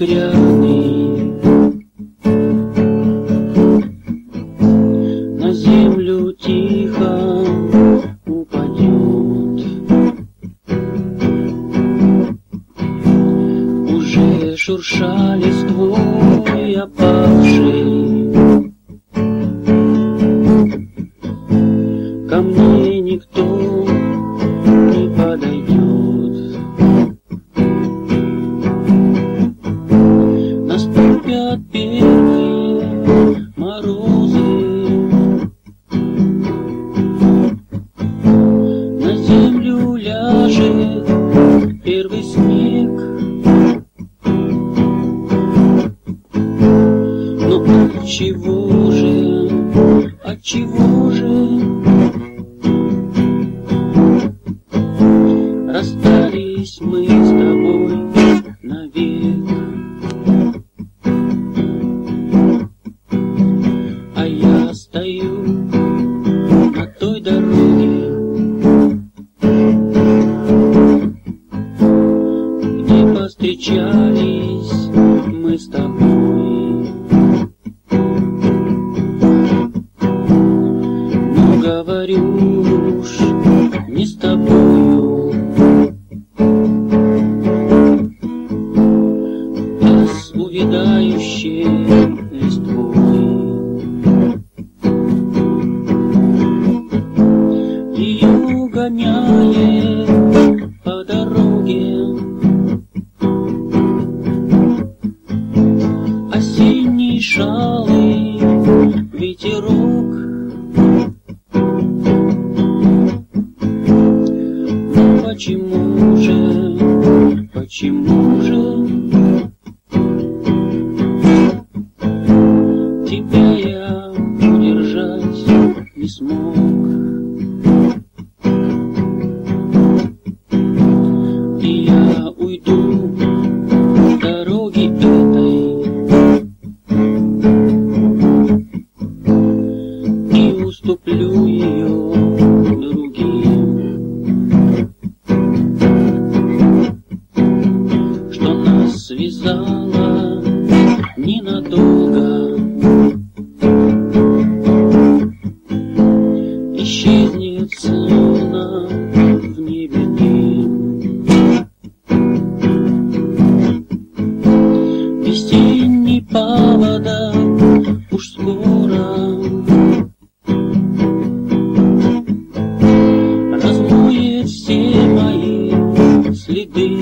багряный на землю тихо упадет. Уже шурша листвой опавшей, ко мне никто не подойдет. Наступят первые морозы, на землю ляжет первый снег. Но отчего же расстались мы с тобой навек? А я стою на той дороге, где повстречались мы с тобой. Но говорю уж не с тобою, а с увядающей листвой. Ее гоняет по дороге осенний шалый ветерок. Но почему же тебя я удержать не смог? И я уйду с дороги этой и уступлю ее другим, что нас связало ненадолго. Исчезнет словно в небе дым. Весенний паводок уж скоро размоет все мои следы.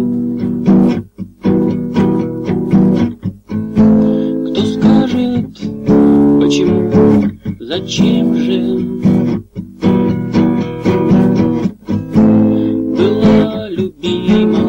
Кто скажет, почему, зачем же была любима